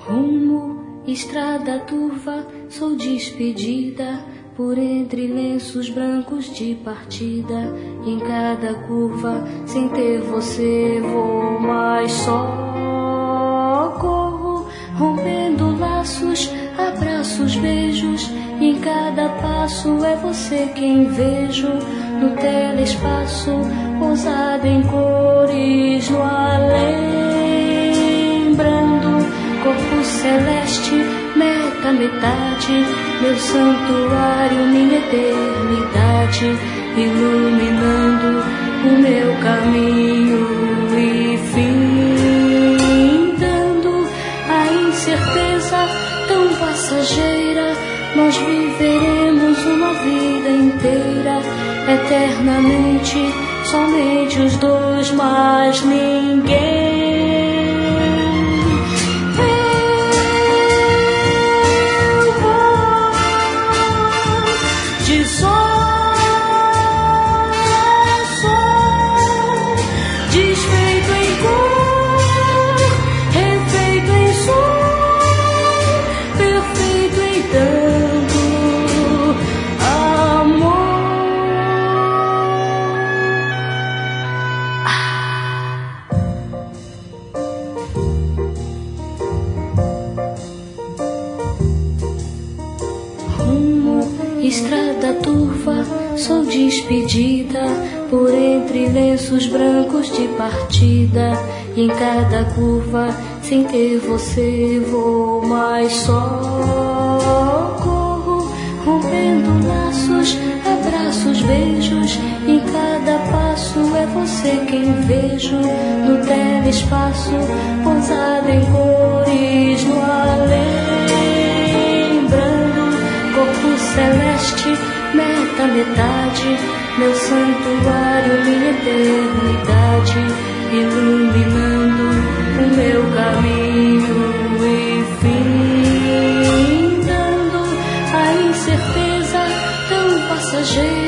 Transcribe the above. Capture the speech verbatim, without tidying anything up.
Rumo, estrada turva, sou despedida, por entre lenços brancos de partida. Em cada curva, sem ter você, vou mais só. Corro, rompendo laços, abraços, beijos. E em cada passo é você quem vejo. No telespaço, pousado em cores no além. Brando, corpo celeste, meta, metade, meu santuário, minha eternidade, iluminando o meu caminho e findando a incerteza tão passageira. Nós viveremos uma vida inteira, eternamente, somente os dois, mais ninguém. Estrada turva, sou despedida, por entre lenços brancos de partida. E em cada curva, sem ter você, vou mais só. Corro, rompendo laços, abraços, beijos. Em cada passo é você quem vejo. No telespaço, pousado em cores no além. Corpo celeste, meta, metade, meu santuário, minha eternidade, iluminando o meu caminho e findando a incerteza tão passageira.